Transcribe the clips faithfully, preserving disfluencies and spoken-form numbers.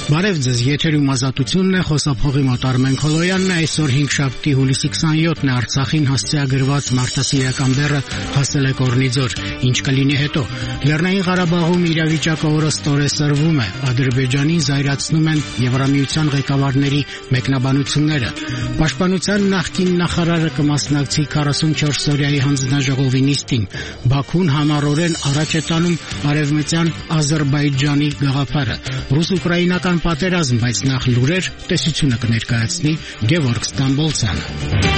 Բարև ձեզ, եթերում ազատությունն է, խոսափողի մոտ Արմեն Քոլոյանն է, այսօր հինգշաբթի հուլիսի քսաներկուսն է, Արցախին հասցեագրված մարտահրավերական բեռը հասել է Կորնիձոր, ինչ կլինի հետո։ Լեռնային Ղարաբաղում իրավիճակը օրըստօրե սրվում է, Ադրբեջանին զայրացնում են Եվրամիության ղեկավարների մեկնաբանությունները։ Պաշտպանության նախկին նախարարը կմասնակցի քառասունչորսօրյայի հանձնաժողովի նիստին, Բաքուն համառորեն առաջ է տանում արևմտյան Ադրբեջանի գաղափարը, ռուս-ուկրաինական պատերազմ, բայց նախ լուրեր, տեսությունը կներկայացնի Գևորգ Ստամբոլցյանը։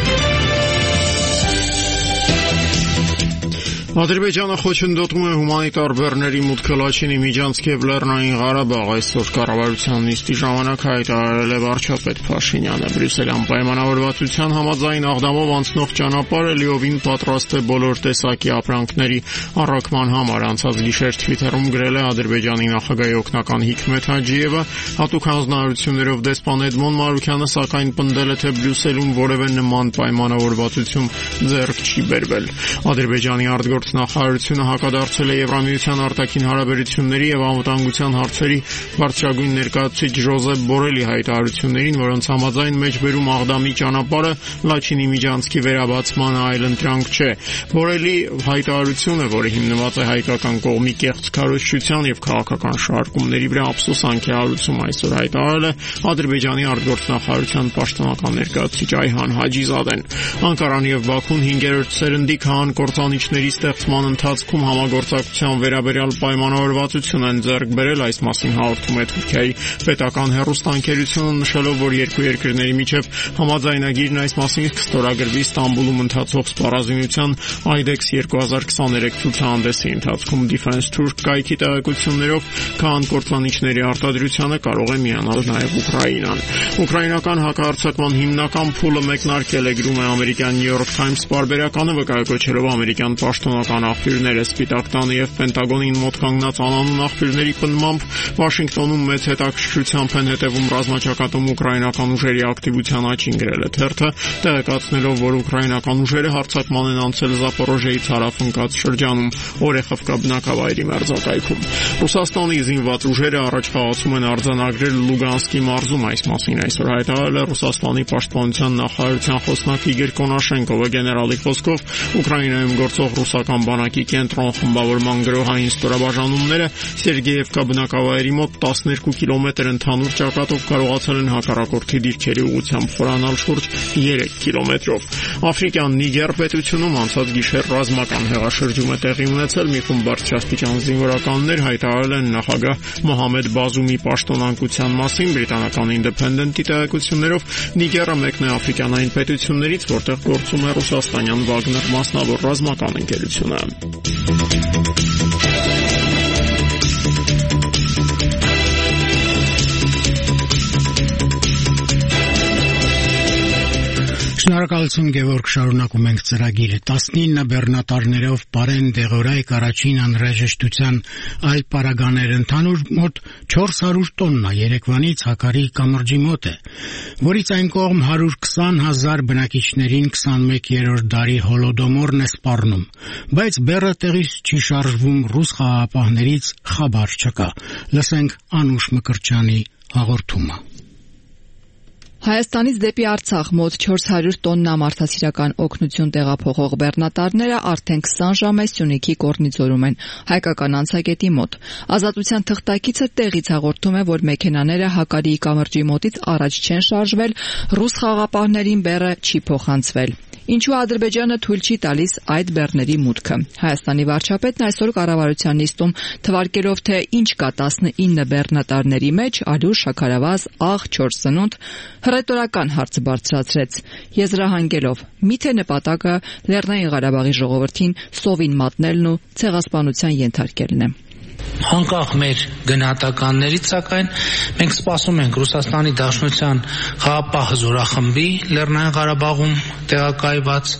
Ադրբեջանը խոչընդոտում է հումանիտար բեռների մուտքը Լաչինի, Միջանցք եւ Լեռնային Ղարաբաղ, այսօր կառավարության նիստի ժամանակ հայտարարել է վարչապետ Փաշինյանը։ Բրյուսելյան պայմանավորվածության համաձայն Աղդամով անցնող ճանապարհը լիովին պատրաստ է բոլոր տեսակի ապրանքների առաքման համար, անցած գիշեր Թվիթերում գրել է Ադրբեջանի նախագահի օգնական Հիկմեթ Հաջիևը, հատուկ հանձնարարություններով դեսպան Էդմոն Մարուքյանը սակայն պնդել է, թե Բրյուսելում որևէ նման պայմանավորվածություն ձեռք չի բերվել։ Ադրբեջանի արտգործ նախարարությունը հակադարձել է Եվրամիության արտաքին հարաբերությունների եւ անվտանգության հարցերի բարձրագույն ներկայացուցիչ Ժոզեփ Բորելի հայտարարություններին, որոնց համաձայն մեջբերում Աղդամի ճանապարհը Լաչինի Միջանցքի վերաբացման այլընտրանք չէ։ Բորելի հայտարարությունը, որը հիմնված է հայկական կողմի կեղծ քարոզչության եւ քաղաքական շարժումների վրա, ափսոսանք է հարուցում, այսօր հայտարարել է Ադրբեջանի արտգործ նախարարության պաշտոնական ներկայացուցիչ Այհան Հաջիզադեն։ Անկարան եւ Բաքուն հինգերորդ սերնդի քահան կործանիչների ստեղծման ընթացքում համագործակցության վերաբերյալ պայմանավորվածություն են ձեռք բերել, այս մասին հաղորդում է Թուրքիայի պետական հեռուստաընկերությունը, նշելով, որ երկու երկրների միջև համաձայնագիրն այս մասին կստորագրվի Ստամբուլում ընթացող սպառազինության Այդեքս երկու հազար քսաներեք ցուցահանդեսի ընթացքում։ Defense Turk կայքի տեղեկություններով քահան կործանիչների արտադրությանը կարող է միանալ նաև Ուկրաինան։ Ուկրաինական հակահարձակման հիմնական փուլը մեկնարկել է, գրում է ամերիկյան New York Times պարբերականը, վկայակոչելով ամերիկյան պաշտոնական աղբյուրները։ Սպիտակ տանը եւ Պենտագոնին մոտ կանգնած անանուն աղբյուրների պնդմամբ Վաշինգտոնում մեծ հետաքրքրությամբ են հետևում ռազմաճակատում ուկրաինական ուժերի ակտիվության աճին, գրել է թերթը, տեղեկացնելով, որ ուկրաինական ուժերը հարձակման են անցել Զապորոժիեից հարավ-ընկած շրջանում, Օրեխովկա բնակավայրի մերձակայքում։ Ռուսաստանի զինված ուժերը առաջ խաղացում են արձանագրել Լուգանսկի մարզում, այս մասին այսօր հայտարարել է Ռուսաստանի պաշտպանության նախարարության խոսնակ Իգոր Կոնաշենկովը։ Գեներալի խոսքով Ուկրաինայում գործող ռուսական բանակի կենտրոն խմբավորման գրոհային ստորաբաժանումները Սերգեևկա բնակավայրի մոտ տասներկու կիլոմետր ընդհանուր ճակատով կարողացել են հակառակորդի դիրքերի ուղղությամբ խորանալ շուրջ երեք կիլոմետրով։ Աֆրիկյան Նիգեր պետությունում անցած գիշեր ռազմական հեղաշրջում է տեղի ունեցել, մի խումբ բարձրաստիճան զինվորականներ հայտարարել են նախագահ Մոհամեդ Բազումի պաշտոնանկության մասին։ Բրիտանական Independent-ի տեղեկություններով Նիգերը մեկն է աֆրիկյանային պետություններից, որտեղ գործում է ռուսաստանյան Վագներ մասնավոր ռազմական ընկերությունը։ Շնորհակալություն Գևորգ, շարունակում ենք ծրագիրը։ տասնինը բեռնատարներով Պարեն Դեղորայք առաջին անհրաժեշտության այլ պարագաներ ընդհանուր մոտ չորս հարյուր տոննա Երևանից Հակարի կամրջի մոտ է, որից այն կողմ հարյուր քսան հազար բնակիչներին քսանմեկերորդ դարի հոլոդոմորն է սպառնում, բայց բեռը տեղից չի շարժվում, ռուս խաղաղապահներից խաբար չկա։ Լսենք Անուշ Մկրտչյանի հաղորդումը։ Հայաստանից դեպի Արցախ մոտ չորս հարյուր տոննա մարդասիրական օգնություն տեղափոխող բեռնատարները արդեն քսան ժամ է Սյունիքի Կորնիձորում են, հայկական անցակետի մոտ։ Ազատության թղթակիցը տեղից հաղորդում է, որ մեքենաները Հակարիի կամրջի մոտից առաջ չեն շարժվել, ռուս խաղաղապահներին բեռը չի փոխանցվել։ Ինչու Ադրբեջանը թույլ չի տալիս այդ բեռների մուտքը։ Հայաստանի վարչապետն այսօր կառավարության նիստում թվարկելով, թե ինչ կա տասնինը բեռնատարների մեջ, Ալյուր Շաքարավազ, աղ, չորս սնունդ, հռետորական հարցը բարձրացրեց, եզրահանգելով. միթե նպատակը Լեռնային Ղարաբաղի ժողովրդին սովին մատնելն ու ցեղասպանության ենթարկելն է։ Անկախ մեր գնահատականներից, սակայն մենք սպասում ենք Ռուսաստանի Դաշնության խաղաղապահ զորախմբի Լեռնային Ղարաբաղում տեղակայված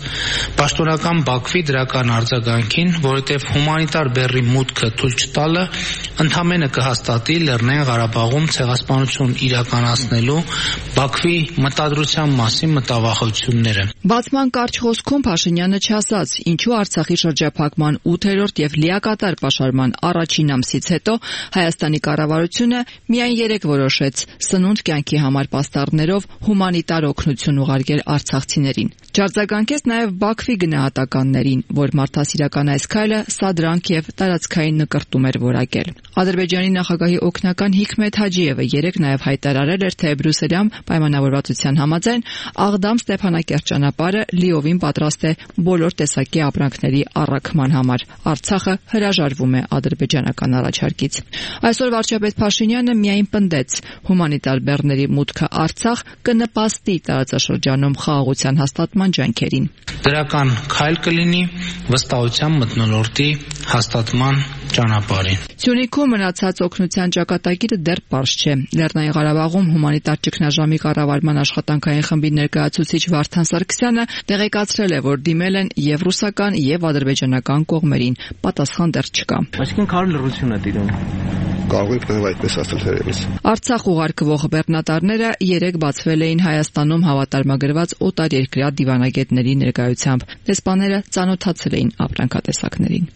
պաշտոնական Բաքվի դրական արձագանքին, որովհետև հումանիտար բեռի մուտքը թույլ չտալը ընդհանրապես կհաստատի Լեռնային Ղարաբաղում ցեղասպանություն իրականացնելու Բաքվի մտադրության մասին մտավախությունները։ Բացման կարճ խոսքում Փաշինյանը չասաց, ինչու Արցախի շրջափակման ութերորդ եւ լիակատար պաշարման առաջին ամսից հետո Հայաստանի կառավարությունը միայն երեք որոշեց սնունդ կյանքի համար պաստառներով հումանիտար օգնություն ուղարկել արցախցիներին։ Ջարձագանքեց նաև Բաքվի գնահատականներին, որ մարդասիրական այս քայլը սադրանք եւ տարածքային նկրտում էր որակել։ Ադրբեջանի նախագահի օգնական Հիքմետ Հաջիևը երեկ նաև հայտարարել էր, թե Բրյուսելյան պայմանավորվածության համաձայն Աղդամ-Ստեփանակերտ ճանապարհը լիովին պատրաստ է բոլոր տեսակի ապրանքների առաքման համար։ Արցախը հրաժարվում է ադրբեջանական առաջարկից։ Այսօր վարչապետ Փաշինյանը միայն պնդեց, հումանիտար բեռների մուտքը Արցախ կնպաստի տարածաշրջանում խաղաղության հաստատման ջանքերին։ Դրական քայլ կլինի վստահության մթնոլորտի հաստատման ճանապարհին։ Սյունիքում մնացած օգնության ճակատագիրը դեռ պարզ չէ։ Լեռնային Ղարաբաղում հումանիտար ճգնաժամի կառավարման աշխատանքային խմբի ներկայացուցիչ Վարդան Սարգսյանը տեղեկացրել է, որ դիմել են եւ ռուսական եւ ադրբեջանական կողմերին։ Պատասխան դեռ չկա։ Այսինքն քարը լռություն է տիրում։ Կարող ենք նաև այդպես ասել թերևս։ Արցախ ուղարկվող բեռնատարները երեք բացվել էին Հայաստանում հավատարմագրված օտարերկրյա դիվանագետների ներկայությամբ։ Դեսպանները ծանոթացել էին ապրանքատեսակներին։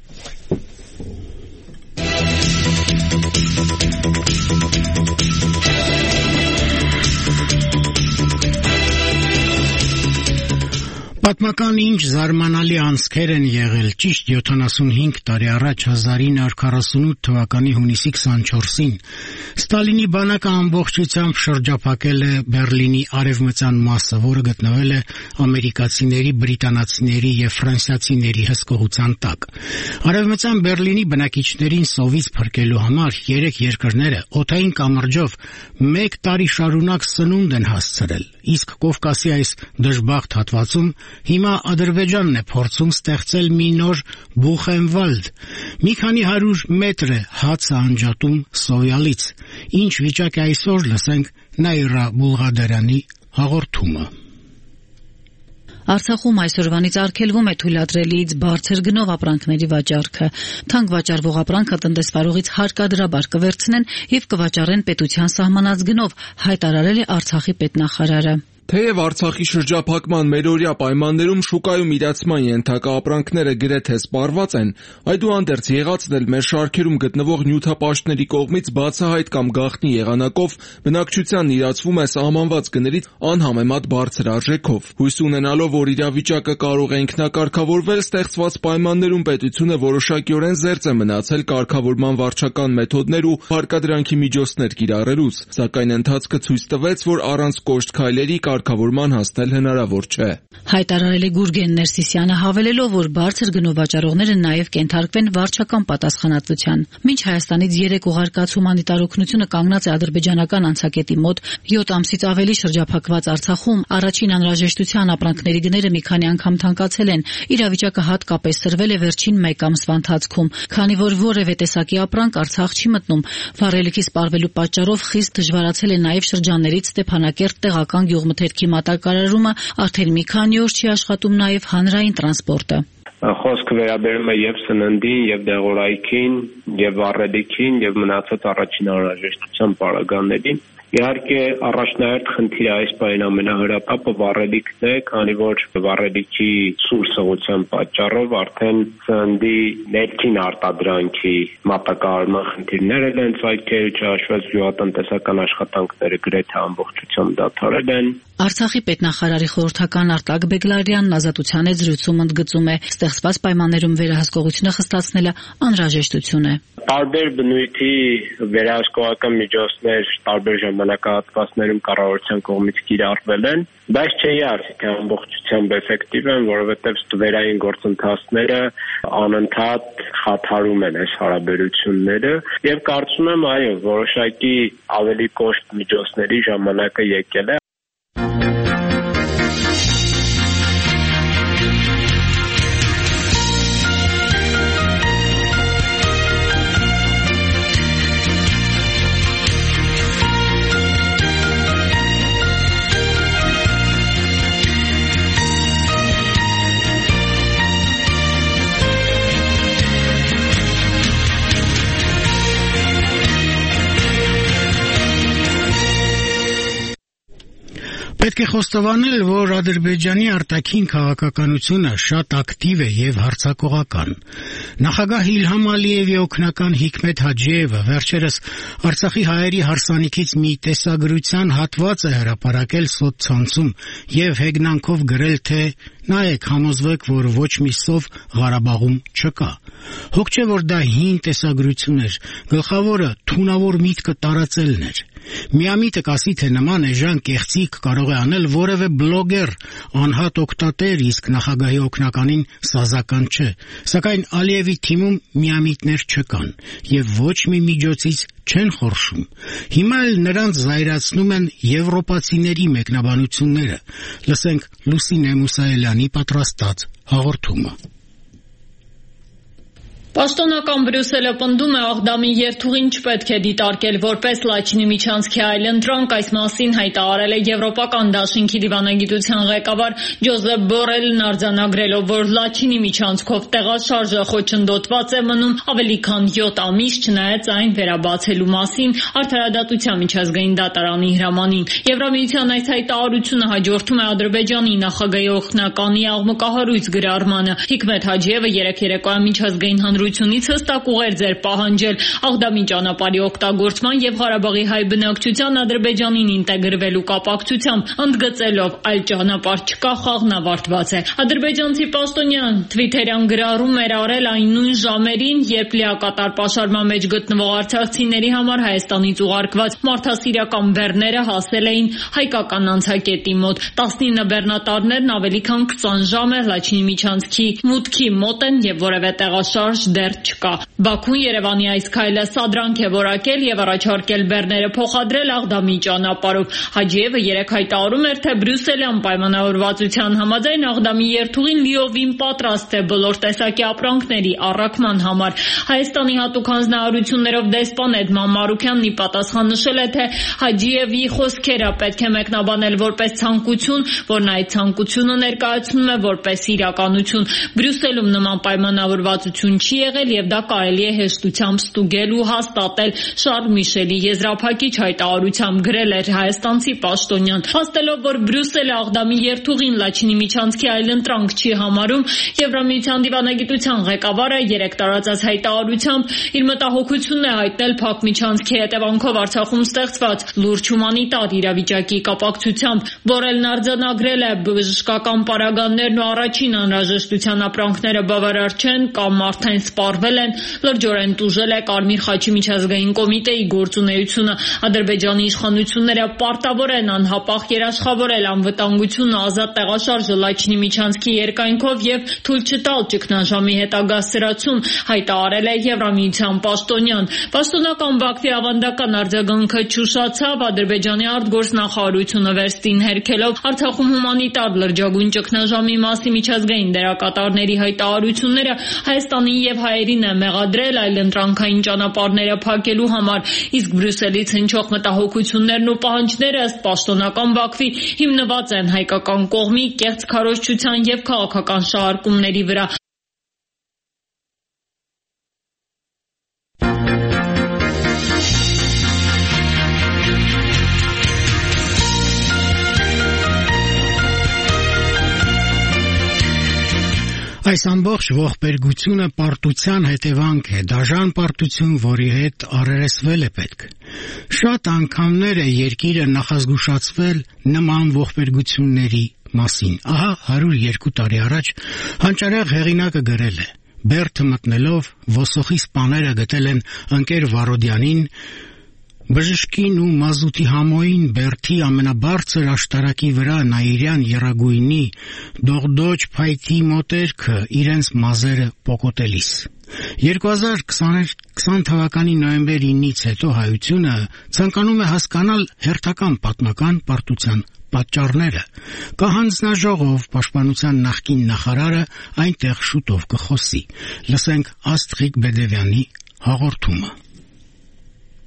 Պատմական ինչ զարմանալի անցքեր են եղել ճիշտ յոթանասունհինգ տարի առաջ հազար ինը հարյուր քառասունութ թվականի հունիսի քսանչորսին Ստալինի բանակը ամբողջությամբ շրջափակել է Բեռլինի արևմտյան մասը, որը գտնվել է ամերիկացիների, բրիտանացիների եւ ֆրանսիացիների հսկողության տակ։ Արևմտյան Բեռլինի բնակիչներին սովից փրկելու համար երեք երկրները օդային կամրջով մեկ տարի շարունակ սնունդ են հասցրել, իսկ Կովկասի այս դժբախտ հատվածում հիմա Ադրբեջանն է փորձում ստեղծել մի նոր Բուխենվալդ։ Մի քանի հարյուր մետր է հացը անջատում Սոյալից։ Ինչ վիճակ է այսօր, լսենք Նաիրա Բուլղադարյանի հաղորդումը։ Արցախում այսօրվանից արգելվում է թույլատրելիից բարձր գնով ապրանքների վաճառքը։ Թանկ վաճառվող ապրանքը տնտեսվարողից հարկադրաբար կվերցնեն եւ կվաճառեն պետության սահմանած գնով, հայտարարել է Արցախի պետնախարարը։ Թեև Արցախի շրջափակման մերօրյա պայմաններում շուկայում իրացման ենթակա ապրանքները գրեթե սպառված են, այդուհանդերձ եղածն էլ մեր շարքերում գտնվող նյութապաշտների կողմից բացահայտ կամ գաղտնի եղանակով բնակչությանն իրացվում է սահմանված գներից անհամեմատ բարձր արժեքով։ Հույս ունենալով, որ իրավիճակը կարող է ինքնակարգավորվել, ստեղծված պայմաններում պետությունը որոշակիորեն զերծ է մնացել կարգավորման վարչական մեթոդներ ու հարկադրանքի միջոցներ կիրառելուց, սակայն ընթացքը ցույց տվեց, որ առանց կոշտ քայլերի կարգավորման հասնել հնարավոր չէ։ Հայտարարել է Գուրգեն Ներսիսյանը, հավելելով, որ բարձր գնով վաճառողները նաև կենթարկվեն վարչական պատասխանատվության։ Մինչ Հայաստանից երեք ուղարկած հումանիտար օգնությունը կանգնած է ադրբեջանական անցակետի մոտ, յոթ ամսից ավելի շրջափակված Արցախում առաջին անհրաժեշտության ապրանքների գները մի քանի անգամ թանկացել են։ Իրավիճակը հատկապես սրվել է վերջին մեկ ամսվա ընթացքում, քանի որ որևէ տեսակի ապրանք Արցախ չի մտնում։ Վառելիքի սպառվելու պատճառով խիստ դժվարացել է նաև շրջաններից Ստեփանակերտ տեղական գյուղմթերքի մատակարարումը, արդեն մի քանի օր չի աշխատում նաև հանրային տրանսպորտը։ Խոսքը վերաբերում է եւ սննդին, եւ դեղորայքին, եւ վառելիքին, եւ մնացած առաջին անհրաժեշտության պարագաներին։ Իհարկե առաջնահերթ խնդիրը այս պահին ամենահրապապը վառելիքն է, քանի որ վառելիքի սուր սղության պատճառով արդեն սննդի ներքին արտադրանքի մատակարարման խնդիրները են ցայքել, չհաշված գյուղատնտեսական աշխատանքները գրեթե ամբողջությամբ դադարել են։ Արցախի պետնախարարի խորհրդական Արտակ Բեգլարյանն ազատության հետ զրույցում ընդգծում է, ստեղծված պայմաններում վերահսկողությունը խստացնելը անհրաժեշտություն է։ Տարբեր բնույթի վերահսկողական միջոցներ տարբեր ժամանակահատվածներում կառավարության կողմից կիրառվել են, բայց չէի ասի, թե ամբողջությամբ էֆեկտիվ են, որովհետև ստվերային գործընթացները անընդհատ խաթարում են այս հարաբերությունները եւ կարծում եմ, այո, որոշակի ավելի կոշտ միջոցների ժամանակը եկել է։ Պետք է խոստովանել, որ Ադրբեջանի արտաքին քաղաքականությունը շատ ակտիվ է եւ հարձակողական։ Նախագահ Իլհամ Ալիևի օգնական Հիկմետ Հաջիևը վերջերս Արցախի հայերի հարսանիքից մի տեսագրության հատված է հրապարակել սոցցանցում եւ հեգնանքով գրել, թե նայեք, համոզվեք, որ ոչ մի սով Ղարաբաղում չկա։ Հոգ չէ, որ դա հին տեսագրություն էր, գլխավորը թունավոր միտքը տարածելն էր։ Միամիտը կասի, թե նման էժան կեղծիք կարող է անել որևէ բլոգեր, անհատ օգտատեր, իսկ նախագահի օգնականին սազական չէ։ Սակայն Ալիևի թիմում միամիտներ չկան եւ ոչ մի միջոցից չեն խորշում։ Հիմա էլ նրանց զայրացնում են եվրոպացիների մեկնաբանությունները։ Լսենք Լուսինե Մուսայելյանի պատրաստած հաղորդումը։ Պաշտոնական Բրյուսելը պնդում է Աղդամի երթուղին չպետք է դիտարկել որպես Լաչինի միջանցքի այլընտրանք, այս մասին հայտարարել է Եվրոպական դաշինքի դիվանագիտության ղեկավար Ջոզեփ Բորելն արձանագրելով, որ Լաչինի միջանցքով տեղաշարժը խոչընդոտված է մնում ավելի քան յոթ ամիս, չնայած այն վերաբացելու մասին Արդարադատության միջազգային դատարանի հրամանին։ Եվրամիության այս հայտարարությունը հաջորդում է Ադրբեջանի նախագահի օգնականի աղմկահարույց գրառմանը։ Հիկմետ Հաջիևը երեկ երեկոյան միջազգային հանրությունից հստակ ուղերձ էր պահանջել Աղդամի ճանապարհի օգտագործման եւ Ղարաբաղի հայ բնակչության Ադրբեջանին ինտեգրվելու կապակցությամբ, ընդգծելով այլ ճանապարհ չկա, խաղն ավարտված է։ Ադրբեջանցի պաշտոնյան Թվիթերյան գրառում էր արել այն նույն ժամերին, երբ լիակատար պաշարման մեջ գտնվող արցախցիների համար Հայաստանից ուղարկված մարդասիրական բեռները հասել էին հայկական անցակետի մոտ։ տասնինը բեռնատարներն ավելի քան քսան ժամ է Լաչինի միջանցքի մուտքի մոտ են եւ որևէ տեղաշարժ դեռ չկա։ Բաքուն Երևանի այս քայլը սադրանք է որակել եւ առաջարկել բեռները փոխադրել Աղդամի ճանապարհով։ Հաջիևը երեկ հայտարարում էր, թե Բրյուսելյան պայմանավորվածության համաձայն Աղդամի երթուղին լիովին պատրաստ է բոլոր տեսակի ապրանքների առաքման համար։ Հայաստանի հատուկ հանձնարարություններով դեսպան Էդման Մարուքյանն ի պատասխան նշել է, թե Հաջիևի խոսքերը պետք է մեկնաբանել որպես ցանկություն, որն այդ ցանկությունը ներկայացնում է որպես իրականություն։ Բրյուսելում նման պայմանավորվածություն չի եղել եւ դա կարելի է հեշտությամբ ստուգել ու հաստատել, Շարլ Միշելի եզրափակիչ հայտարարությամբ գրել էր հայաստանցի պաշտոնյան։ Փաստելով, որ Բրյուսելը Աղդամի երթուղին Լաչինի միջանցքի այլընտրանք չի համարում, Եվրամիության դիվանագիտության ղեկավարը երեկ տարածած հայտարարությամբ իր մտահոգությունն է հայտնել փակ միջանցքի հետևանքով Արցախում ստեղծված լուրջ հումանիտար իրավիճակի կապակցությամբ։ Բորելն արձանագրել է բժշկական պարագաներն ու առաջին անհրաժեշտության ապրանքները բավարար չեն կամ արդեն սպառվել են, լրջորեն տուժել է Կարմիր խաչի միջազգային կոմիտեի գործունեությունը։ Ադրբեջանի իշխանությունները պարտավոր են անհապաղ երաշխավորել անվտանգությունը, ազատ տեղաշարժը Լաչինի միջանցքի երկայնքով եւ թույլ չտալ ճգնաժամի հետագա սրացում, հայտարարել է Եվրամիության պաշտոնյան։ Պաշտոնական Բաքվի ավանդական արձագանքը չուշացավ, Ադրբեջանի արտգործնախարարությունը վերստին հերքելով Արցախում հումանիտար լրջագույն ճգնաժամի մասի միջազգային դերակատարների հայտարարությունները Հայաստանի եւ հայերին է մեղադրել այլընտրանքային ճանապարհները փակելու համար, իսկ Բրյուսելից հնչող մտահոգություններն ու պահանջները ըստ պաշտոնական Բաքվի հիմնված են հայկական կողմի կեղծ քարոզչության եւ քաղաքական շահարկումների վրա։ Այս ամբողջ ողբերգությունը պարտության հետևանք է, դաժան պարտություն, որի հետ առերեսվել է պետք։ Շատ անգամներ է երկիրը նախազգուշացվել նման ողբերգությունների մասին։ Ահա հարյուր երկու տարի առաջ հանճարեղ հեղինակը գրել է. Բերդը մտնելով ոսոխի սպաները գտել են ընկեր Վարոդյանին, բժշկին ու մազութի համոյին Բերդի ամենաբարձր աշտարակի վրա Նաիրյան եռագույնի դողդոջ փայտի մոտերքը իրենց մազերը պոկոտելիս։ երկու հազար քսան թվականի նոյեմբեր ինից հետո հայությունը ցանկանում է հասկանալ հերթական պատմական պարտության պատճառները։ Կա հանձնաժողով, պաշտպանության նախկին նախարարը այնտեղ շուտով կխոսի։ Լսենք Աստղիկ Բեդևյանի հաղորդումը։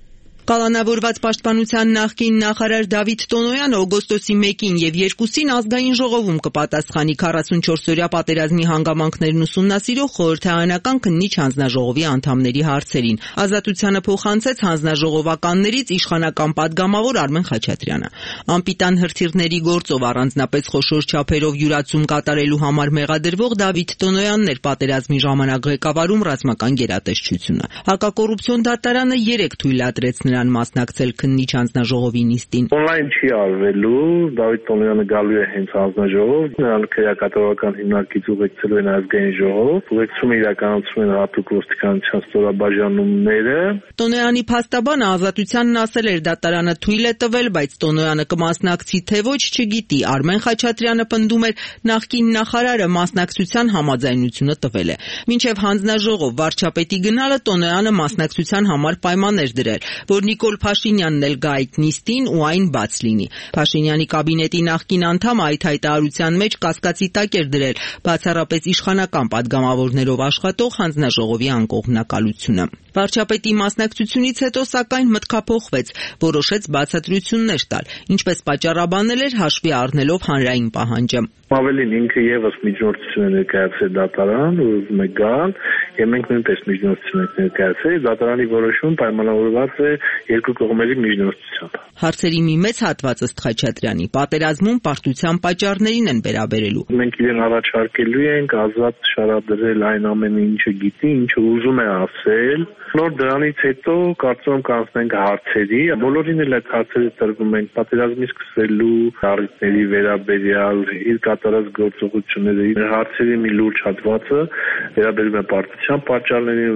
Կալանավորված պաշտպանության նախկին նախարար Դավիթ Տոնոյանը օգոստոսի մեկին եւ երկուսին ազգային ժողովում կպատասխանի քառասունչորսօրյա պատերազմի հանգամանքներն ուսումնասիրող խորհրդարանական քննիչ հանձնաժողովի անդամների հարցերին։ Ազատությանը փոխանցեց հանձնաժողովականներից իշխանական падգամավոր Արմեն Խաչատրյանը։ Անպիտան հրթիռների գործով առանձնապես խոշոր չափերով յուրացում կատարելու համար մեղադրվող Դավիթ Տոնոյանն էր պատերազմի ժամանակ ղեկավարում ռազմական գերատեսչությունը։ Հակակոռուպցիոն դատարանը երեք թույլատրեց նրան մասնակցել քննիչ հանձնաժողովի նիստին։ Օնլայն չի արվելու, Դավիթ Տոնոյանը գալու է հենց հանձնաժողով, նրան քրեակատարողական հիմնարկից ուղեկցելու են ազգային ժողով, ուղեկցումը իրականացնում են հատուկ ոստիկանության ստորաբաժանումները։ Տոնոյանի փաստաբանը Ազատությանն ասել էր դատարանը թույլ է տվել, բայց Տոնոյանը կմասնակցի թե ոչ չգիտի։ Արմեն Խաչատրյանը պնդում էր նախկին նախարարը մասնակցության համաձայնությունը տվել է։ Մինչև հանձնաժողով վարչապետի գնալը Տոնոյանը մասնակցության համար պայման էր դրել, որ Նիկոլ Փաշինյանն էլ գա այդ նիստին ու այն բաց լինի։ Փաշինյանի կաբինետի նախկին անդամը այդ հայտարարության մեջ կասկածի տակ էր դրել բացառապես իշխանական падգամավորներով աշխատող հանձնաժողովի անկողմնակալությունը։ Վարչապետի մասնակցությունից հետո սակայն մտքափոխվեց, որոշեց բացատրություններ տալ, ինչպես պատճառաբանել էր հաշվի առնելով հանրային պահանջը։ Ավելին ինքը եւս միջնորդություն է ներկայացրել դատարան, ուզում է գալ, եւ մենք նույնպես միջնորդություն ենք ներկայացրել, դատարանի որոշումը պայմանավորված է երկու կողմերի միջնորդությամբ։ Հարցերի մի մեծ հատված ըստ Խաչատրյանի պատերազմում պարտության պատճառներին են վերաբերելու։ Մենք իրեն առաջարկելու ենք ազատ շարադրել այն ամենը, ինչը գիտի, ինչը ուզում է ասել։ Նոր դրանից հետո կարծում եմ կանցնենք հարցերի, բոլորին էլ այդ հարցերը տրվում են պատերազմի սկսելու առիթների վերաբերյալ, իր կատարած գործողությունների հարցերի մի լուրջ հատվածը վերաբերում է պարտության պատճառներին,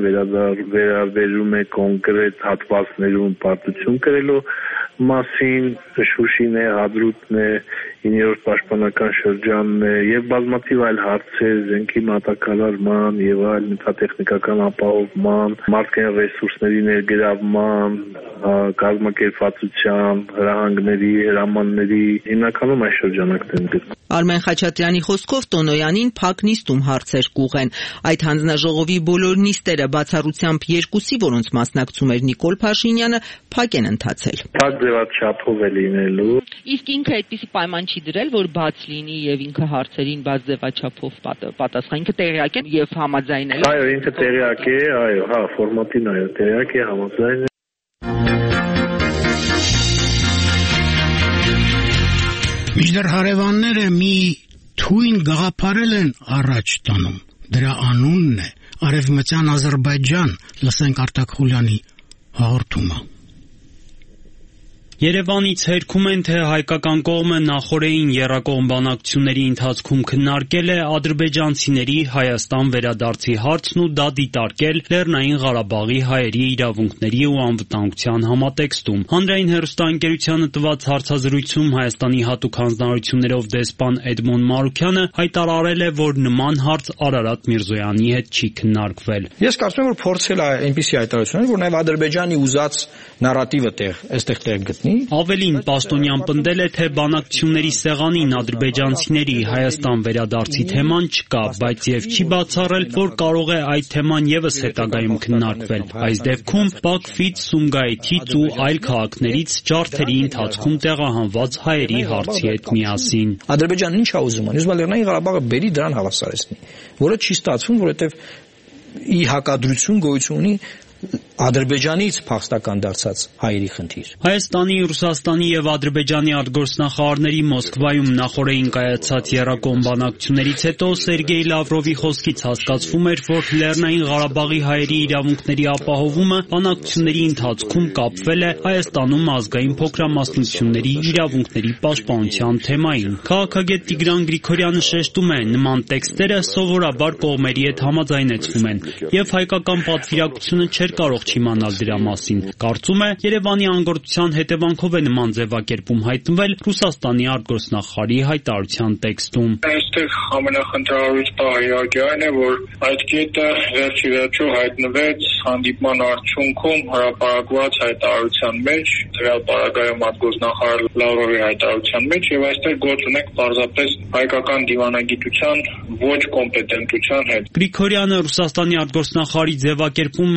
վերաբերում է կոնկրետ հատվածներում պարտություն կրելու մասին, Շուշին է, Հադրութն է, իններորդ պաշտպանական շրջանն է եւ բազմաթիվ այլ հարցեր, զենքի մատակարարման եւ այլ նյութատեխնիկական ապահովման, մարդկային ռեսուրսների ներգրավման, կազմակերպվածության, հրահանգների, հրամանների հիմնականում այս շրջանակներն են։ Արմեն Խաչատրյանի խոսքով Տոնոյանին փակ նիստում հարցեր կուղեն։ Այդ հանձնաժողովի բոլոր նիստերը բացառությամբ երկուսի, որոնց մասնակցում էր Նիկոլ Փաշինյանը, փակ են ընթացել։ Փակ ձևաչափով է լինելու։ Իսկ ինքը այդպիսի պայման չի դրել, որ բաց լինի եւ ինքը հարցերին բաց ձևաչափով պատասխան։ Ինքը տեղյակ է եւ համաձայնել։ Այո, ինքը տեղյակ է, այո, հա, ֆորմատին այո, տեղյակ է, համաձայն է։ Միջդեռ հարևանները մի թույն գաղափարել են առաջ տանում։ Դրա անունն է Արևմտյան Ադրբեջան, լսենք Արտակ Խուլյանի հաղորդումը։ Երևանից հերքում են, թե հայկական կողմը նախորդային եռակողմ բանակցությունների ընթացքում քննարկել է ադրբեջանցիների Հայաստան վերադարձի հարցն ու դա դիտարկել Լեռնային Ղարաբաղի հայերի իրավունքների ու անվտանգության համատեքստում։ Հանրային հեռուստաընկերությանը տված հարցազրույցում Հայաստանի հատուկ հանձնարարություններով դեսպան Էդմոն Մարուքյանը հայտարարել է, որ նման հարց Արարատ Միրզոյանի հետ չի քննարկվել։ Ես կարծում եմ, որ փորձել է այնպիսի հայտարարություններ, որ նաև Ադրբեջանի ուզած նարատիվը տեղ, այստեղ տեղ գտնի։ Ավելին, Պաշտոնյան պնդել է, թե բանակցությունների սեղանին ադրբեջանցիների Հայաստան վերադարձի թեման չկա, բայց եւ չի բացառել, որ կարող է այդ թեման եւս հետագայում քննարկվել։ Այս դեպքում Բաքվից, Սումգայիթից ու այլ քաղաքներից ջարդերի ընթացքում տեղահանված հայերի հարցի հետ միասին։ Ադրբեջանն ինչ է ուզում, ուզում է Լեռնային Ղարաբաղը բերի դրան հավասարեցնի, որը չի ստացվում, որովհետեւ ի հակադրություն գոյություն ունի Ադրբեջանից փախստական դարձած հայերի խնդիր։ Հայաստանի, Ռուսաստանի եւ Ադրբեջանի արտգործնախարարների Մոսկվայում նախորդային կայացած եռակողմ բանակցություններից հետո Սերգեյ Լավրովի խոսքից հասկացվում էր, որ Լեռնային Ղարաբաղի հայերի իրավունքների ապահովումը բանակցությունների ընթացքում կապվել է Հայաստանում ազգային փոքրամասնությունների իրավունքների պաշտպանության թեմային։ Քաղաքագետ Տիգրան Գրիգորյանը շեշտում է, նման տեքստերը սովորաբար կողմերի հետ համաձայնեցվում են եւ հայկական պատվիրակությունը չէր կարող չիմանալ դրա մասին։ Կարծում է, Երևանի անգործության հետևանքով է նման ձևակերպում հայտնվել Ռուսաստանի արտգործնախարարի հայտարարության տեքստում։ Այստեղ ամենախնդրահարույց պահը իհարկե այն է, որ այդ կետը վերջի վերջո հայտնվեց հանդիպման արդյունքում հրապարակված հայտարարության մեջ, դրա պարագայում արտգործնախարար Լավրովի հայտարարության մեջ, եւ այստեղ գործ ունենք պարզապես հայկական դիվանագիտության ոչ կոմպետենտության հետ։ Գրիգորյանը Ռուսաստանի արտգործնախարարի ձևակերպումը Հայաստանի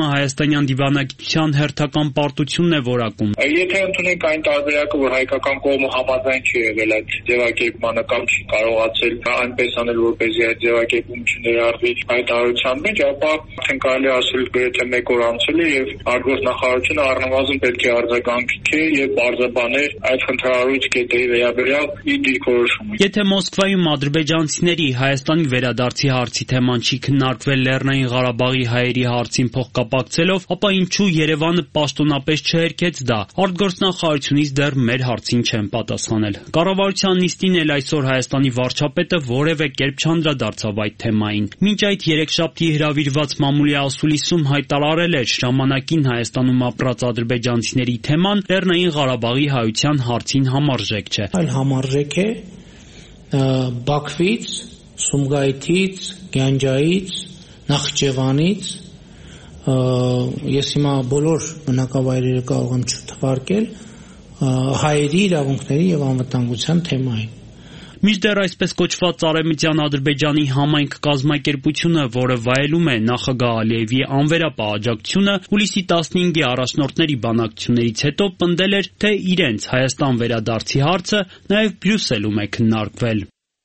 Հարությունյան դիվանագիտության հերթական պարտությունն է որակում։ Եթե ընդունենք այն տարբերակը, որ հայկական կողմը համաձայն չի եղել այդ ձևակերպմանը կամ չի կարողացել այնպես անել, որպեսզի այդ ձևակերպումը չներառվի հայտարարության մեջ, ապա արդեն կարելի ասել գրեթե մեկ օր անցել է եւ արտգործնախարարությունը առնվազն պետք է արձագանքի եւ բարձրաբաներ այդ խնդրահարույց կետերի վերաբերյալ իր դիրքորոշումը։ Եթե Մոսկվայում ադրբեջանցիների Հայաստանի վերադարձի հարցի թեման չի քննարկվել Լեռնային Ղարաբաղի հայերի հարցին փոխկապակցելով, ապա ինչու Երևանը պաշտոնապես չհերքեց դա։ Արտգործնախարարությունից դեռ մեր հարցին չեն պատասխանել։ Կառավարության նիստին էլ այսօր Հայաստանի վարչապետը որևէ կերպ չանդրադարձավ այդ թեմային։ Մինչ այդ երեքշաբթի հրավիրված մամուլի ասուլիսում հայտարարել էր ժամանակին Հայաստանում ապրած ադրբեջանցիների թեման Լեռնային Ղարաբաղի հայության հարցին համարժեք չէ։ Այլ համարժեք է Բաքվից, Սումգայիթից, Գյանջայից, Նախճեվանից, ես հիմա բոլոր բնակավայրերը կարող եմ չթվարկել, հայերի իրավունքների եւ անվտանգության թեմային։ Մինչդեռ այսպես կոչված Արևմտյան Ադրբեջանի համայնք կազմակերպությունը, որը վայելում է նախագահ Ալիևի անվերապահ աջակցությունը, հուլիսի տասնհինգի առաջնորդների բանակցություններից հետո պնդել էր, թե իրենց Հայաստան վերադարձի հարցը նաև Բրյուսելում է քննարկվել։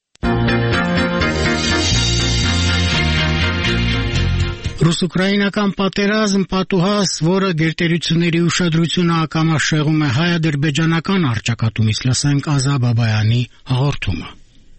Ռուս-ուկրաինական պատերազմ պատուհաս, որը գերտերությունների ուշադրությունը ակամաշեղում է հայ-ադրբեջանական առճակատումից, լսենք Ազա Բաբայանի հաղորդումը։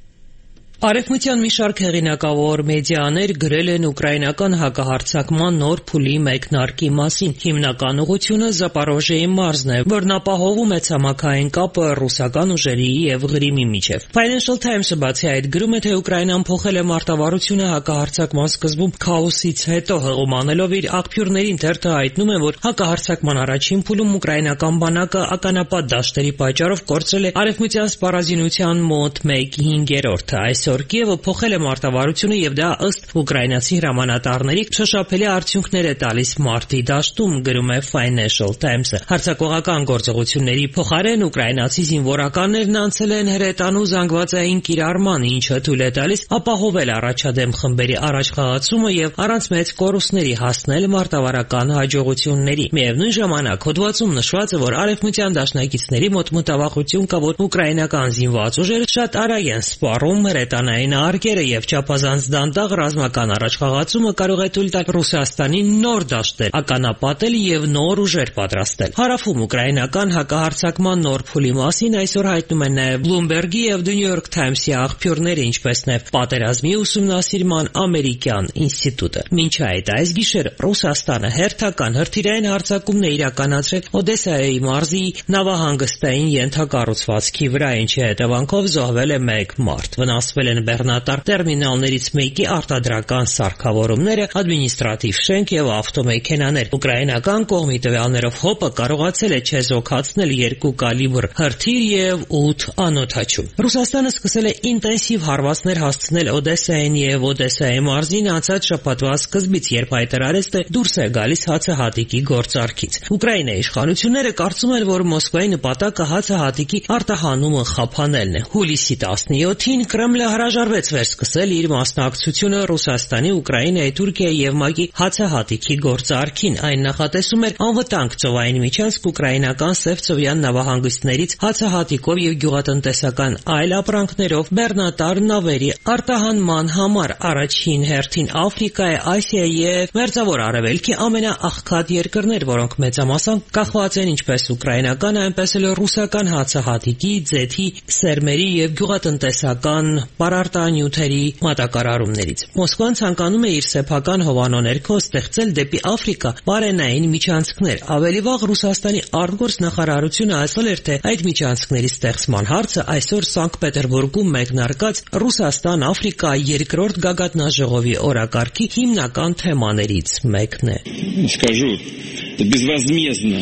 Արևմտյան մի շարք հեղինակավոր մեդիաներ գրել են ուկրաինական հակահարձակման նոր փուլի մեկնարկի մասին։ Հիմնական ուղղությունը Զապորոժիեի մարզն է, որն ապահովում է ցամաքային կապը ռուսական ուժերի եւ Ղրիմի միջև։ Financial Times-ը բացի այդ գրում է, թե Ուկրաինան փոխել է մարտավարությունը հակահարձակման սկզբում քաոսից հետո, հղումանելով իր աղբյուրներին թերթը հայտնում է, որ հակահարձակման առաջին փուլում ուկրաինական բանակը ականապատ դաշտերի պատճառով կորցրել է արևմտյան սպառազինության մոտ մեկ հինգերորդը։ Այսօր Կիևը փոխել է մարտավարությունը եւ դա ըստ ուկրաինացի հրամանատարների շոշափելի արդյունքներ է տալիս մարտի դաշտում, գրում է Financial Times-ը։ Հարձակողական գործողությունների փոխարեն ուկրաինացի զինվորականներն անցել են հրետանու զանգվածային կիրառման, ինչը թույլ է տալիս ապահովել առաջադեմ խմբերի առաջխաղացումը եւ առանց մեծ կորուստների հասնել մարտավարական հաջողությունների։ Միևնույն ժամանակ հոդվածում նշված է, որ արևմտյան դաշնակիցների մոտ մտավախություն կա, որ ուկրաինական զինված ուժերը շատ արագ են սպառում հրետանային արգերը եւ չափազանց դանդաղ ռազմական առաջխաղացումը կարող է թույլ տալ Ռուսաստանին նոր դաշտեր ականապատել եւ նոր ուժեր պատրաստել։ Հարավում ուկրաինական հակահարձակման նոր փուլի մասին այսօր հայտնում են նաեւ Bloomberg-ի եւ The New York Times-ի աղբյուրները, ինչպես նաեւ պատերազմի ուսումնասիրման ամերիկյան ինստիտուտը։ Մինչ այդ այս գիշեր Ռուսաստանը հերթական հրթիռային հարձակումն է իրականացրել Օդեսայի մարզի նավահանգստային ենթակառուցվածքի վրա, ինչի հետևանքով զոհվել է մեկ մարդ։ Վնասվել են բեռնատար տերմինալներից մեկի արտադրական սարքավորումները, ադմինիստրատիվ շենք եւ ավտոմեքենաներ։ Ուկրաինական կողմի տվյալներով ՀՕՊ-ը կարողացել է չեզոքացնել երկու կալիբր հրթիռ եւ ութ անօդաչու։ Ռուսաստանը սկսել է ինտենսիվ հարվածներ հասցնել Օդեսային եւ Օդեսայի մարզին անցած շաբաթվա սկզբից, երբ հայտարարեց, թե դուրս է գալիս հացահատիկի գործարքից։ Ուկրաինայի իշխանությունները կարծում են, որ Մոսկվայի նպատակը հացահատիկի արտահանումը խափանելն է։ Հուլիսի տասնյոթին Կրեմլը հրաժարվեց վերսկսել իր մասնակցությունը Ռուսաստանի, Ուկրաինայի, Թուրքիայի եւ ՄԱԿ-ի հացահատիկի գործարքին։ Այն նախատեսում էր անվտանգ ծովային միջանցք ուկրաինական Սևծովյան նավահանգիստներից հացահատիկով եւ գյուղատնտեսական այլ ապրանքներով բեռնատար նավերի արտահանման համար առաջին հերթին Աֆրիկայի, Ասիայի եւ Մերձավոր Արևելքի ամենաաղքատ երկրներ, որոնք մեծամասամբ կախված են ինչպես ուկրաինական, այնպես էլ ռուսական հացահատիկի, ձեթի, սերմերի եւ գյուղատնտեսական պարարտանյութերի մատակարարումներից։ Մոսկվան ցանկանում է իր սեփական հովանո ներքո ստեղծել դեպի Աֆրիկա բարենային միջանցքներ։ Ավելի վաղ Ռուսաստանի արտգործնախարարությունը ասել էր, թե այդ միջանցքների ստեղծման հարցը այսօր Սանկտ Պետերբուրգում մեկնարկած Ռուսաստան-Աֆրիկա երկրորդ գագաթնաժողովի օրակարգի հիմնական թեմաներից մեկն է։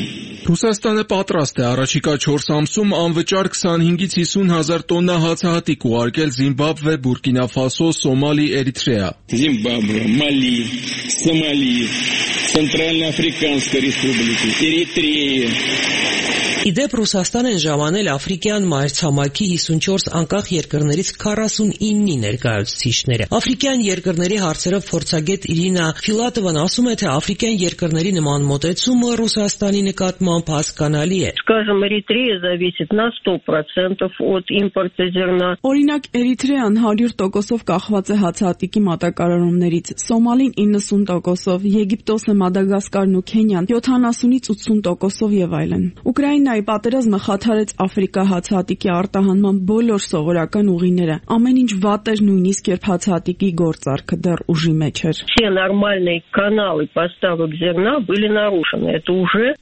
Ռուսաստանը պատրաստ է առաջիկա չորս ամսում անվճար քսանհինգից հիսուն հազար տոննա հացահատիկ ուղարկել Զիմբաբվե, Բուրկինա Ֆասո, Սոմալի, Էրիթրեա։ Զիմբաբվե, Մալի, Սոմալի, Ցենտրալնաաֆրիկանսկая ռեսպուբլիկա, Էրիթրեա։ Իդեպ Ռուսաստան են ժամանել Աֆրիկյան մայրցամաքի հիսունչորս անկախ երկրներից քառասունինի ներկայացուցիչները։ Աֆրիկյան երկրների հարցերով փորձագետ Իրինա Ֆիլատովան ասում է, թե աֆրիկյան երկրների նման մոտեցումը Ռուսաստանի նկատմամբ հասկանալի է։ Скажем, Эритрея зависит на сто процентов от импорта зерна. Օրինակ, Էրիթրեան հարյուր տոկոսով կախված է հացահատիկի մատակարարումներից, Սոմալին իննսուն տոկոսով, Եգիպտոսը, Մադագասկարն ու Քենիան յոթանասունից ութսուն տոկոսով եւ այլն։ Ուկրաինայի պատերազմը խաթարեց Աֆրիկա հացահատիկի արտահանման բոլոր սովորական ուղիները։ Ամեն ինչ վատ էր, նույնիսկ երբ հացահատիկի գործարքը դեռ ուժի մեջ էր։ Все нормальные каналы поставок зерна были нарушены. Это уже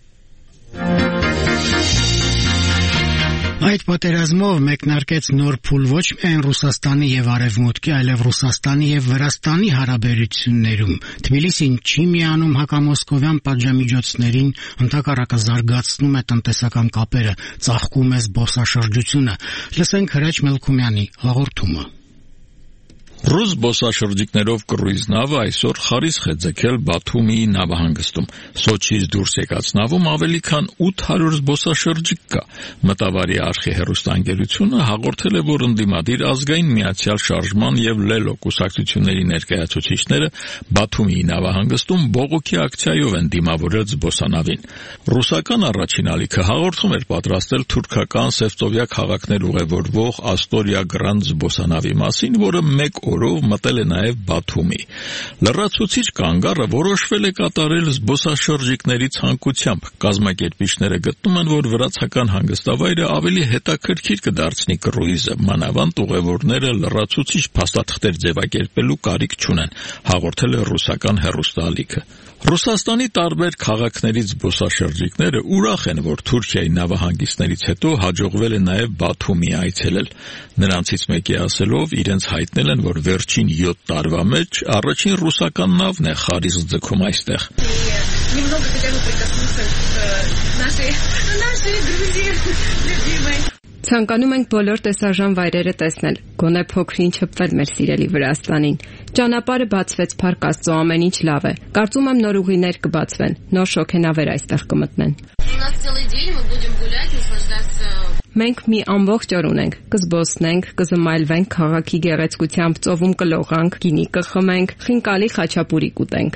Այդ պատերազմով մեկնարկեց նոր փուլ ոչ միայն Ռուսաստանի եւ Արևմուտքի, այլև Ռուսաստանի եւ Վրաստանի հարաբերություններում։ Թբիլիսին չի միանում հակամոսկովյան պատժամիջոցներին, ընդհակառակը զարգացնում է տնտեսական կապերը, ծաղկում է զբոսաշրջությունը։ Լսենք Հրաչ Մելքումյանի հաղորդումը։ Ռուս զբոսաշրջիկներով կռուիզ նավը այսօր խարիսխ է ձգել Բաթումիի նավահանգստում։ Սոչիից դուրս եկած նավում ավելի քան ութ հարյուր զբոսաշրջիկ կա։ Մտավարի արխի հեռուստաընկերությունը հաղորդել է, որ ընդդիմադիր ազգային միացյալ շարժման եւ Լելո կուսակցությունների ներկայացուցիչները Բաթումիի նավահանգստում բողոքի ակցիայով են դիմավորել զբոսանավին։ Ռուսական առաջին ալիքը հաղորդում էր պատրաստել թուրքական Սևծովյա քաղաքներ ուղևորվող Աստորիա Գրանդ զբոսանավի մասին, որը մեկ օրով մտել է նաև Բաթումի։ Լրացուցիչ կանգառը որոշվել է կատարել զբոսաշրջիկների ցանկությամբ։ Կազմակերպիչները գտնում են, որ վրացական հանգստավայրը ավելի հետաքրքիր կդարձնի կռուիզը, մանավանդ ուղևորները լրացուցիչ փաստաթղթեր ձևակերպելու կարիք չունեն, հաղորդել է ռուսական հեռուստաալիքը։ Ռուսաստանի տարբեր քաղաքներից զբոսաշրջիկները ուրախ են, որ Թուրքիայի նավահանգիստներից հետո հաջողվել է նաև Բաթումի այցելել։ Նրանցից մեկի ասելով, իրենց հայտնել են, որ վերջին յոթ տարվա մեջ առաջին ռուսական նավն է խարիսխ ձգում այստեղ։ Ցանկանում ենք բոլոր տեսարժան վայրերը տեսնել, գոնե փոքրինչ հպվել մեր սիրելի Վրաստանին։ Ճանապարհը բացվեց, Փառք Աստծո, ամեն ինչ լավ է։ Կարծում եմ նոր ուղիներ կբացվեն, նոր շոգենավեր այստեղ կմտնեն։ Մենք մի ամբողջ օր ունենք, կզբոսնենք, կզմայլվենք քաղաքի գեղեցկությամբ, ծովում կլողանք, գինի կխմենք, խինկալի խաչապուրի կուտենք։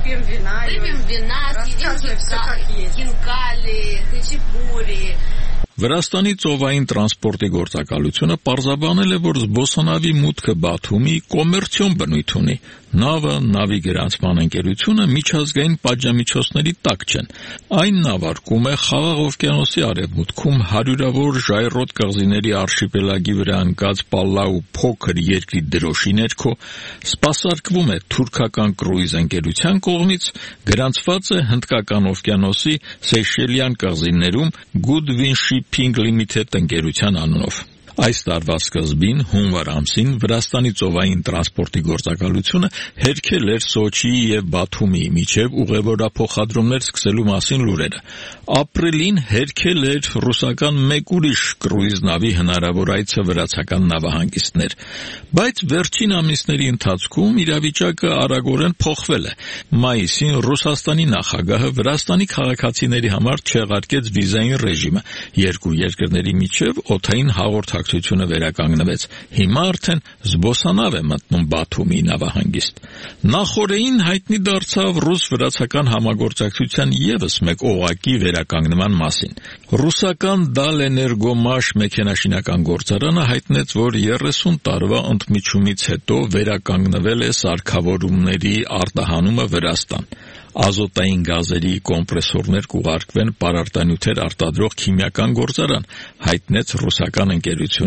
Վրաստանի ծովային տրանսպորտի գործակալությունը պարզաբանել է, որ զբոսանավի մուտքը Բաթումի կոմերցիոն բնույթ ունի։ Նավը, նավի գրանցման ընկերությունը միջազգային պատժամիջոցների տակ չեն։ Այն նավարկում է Խաղաղ օվկիանոսի արևմուտքում հարյուրավոր ժայռոտ կղզիների արշիպելագի վրա ընկած Պալլաու փոքր երկրի դրոշի ներքո, սպասարկվում է թուրքական կռուիզ ընկերության կողմից, գրանցված է Հնդկական օվկիանոսի Սեյշելյան կղզիներում Goodwin Shipping Limited ընկերության անունով։ Այս տարվա սկզբին հունվար ամսին Վրաստանի ծովային տրանսպորտի գործակալությունը հերքել էր Սոչիի եւ Բաթումիի միջև ուղևորափոխադրումներ սկսելու մասին լուրերը։ Ապրիլին հերքել էր ռուսական մեկ ուրիշ կռուիզ նավի հնարավոր այցը վրացական նավահանգիստներ, բայց վերջին ամիսների ընթացքում իրավիճակը արագորեն փոխվել է։ Մայիսին Ռուսաստանի նախագահը Վրաստանի քաղաքացիների համար չեղարկեց վիզային ռեժիմը։ Երկու երկրների միջև օդային հաղորդակցությունը վերականգնվեց։ Հիմա արդեն զբոսանավ է մտնում Բաթումի նավահանգիստ։ Նախորդին հայտնի դարձավ ռուս-վրացական համագործակցության ևս մեկ օղակի վերականգնման մասին։ Ռուսական Դալէներգոմաշ մեքենաշինական գործարանը հայտնեց, որ երեսուն տարվա ընդմիջումից հետո վերականգնվել է սարքավորումների արտահանումը Վրաստան։ Ազոտային գազերի կոմպրեսորներ կուղարկվեն պարարտանյութեր արտադրող քիմիական գործարան, հայտնեց ռուսական ընկերությունը։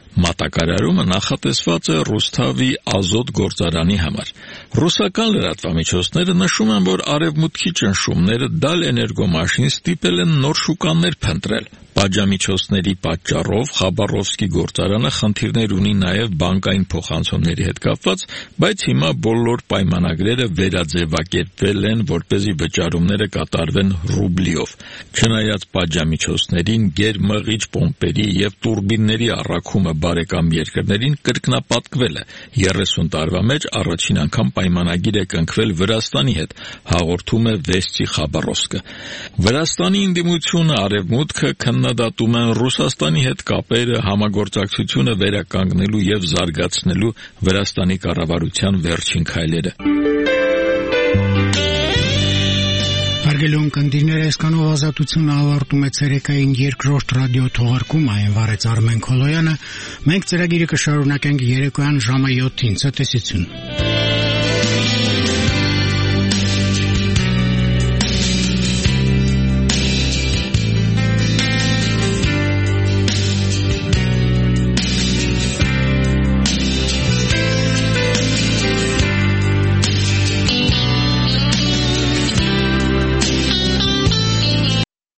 Մատակարարումը նախատեսված է Ռուսթավի ազոտ գործարանի համար։ Ռուսական լրատվամիջոցները նշում են, որ արևմուտքի ճնշումները Դալ էներգոմաշին ստիպել են նոր շուկաներ փնտրել։ Պատժամիջոցների պատճառով Խաբարովսկի գործարանը խնդիրներ ունի նաև բանկային փոխանցումների հետ կապված, բայց հիմա բոլոր պայմանագրերը վերաձևակերպվել են, որպեսզի վճարումները կատարվեն ռուբլիով։ Չնայած պատժամիջոցներին, գերմղիչ պոմպերի եւ տուրբինների առաքումը բարեկամ երկրներին կրկնապատկվել է։ երեսուն տարվա մեջ առաջին անգամ պայմանագիր է կնքվել Վրաստանի հետ, հաղորդում է Վեստի Խաբարովսկը։ Վրաստանի ընդդիմությունը արևմուտքը քննադատում են Ռուսաստանի հետ կապերը, համագործակցությունը վերականգնելու եւ զարգացնելու Վրաստանի կառավարության վերջին քայլերը։ Հարգելի ունկնդիրներ, այսքանով Ազատությունը ավարտում է ցերեկային երկրորդ ռադիո թողարկումը, այն վարեց Արմեն Քոլոյանը։ Մենք ծրագիրը կշարունակենք երեկոյան ժամը յոթին։ Ցտեսություն։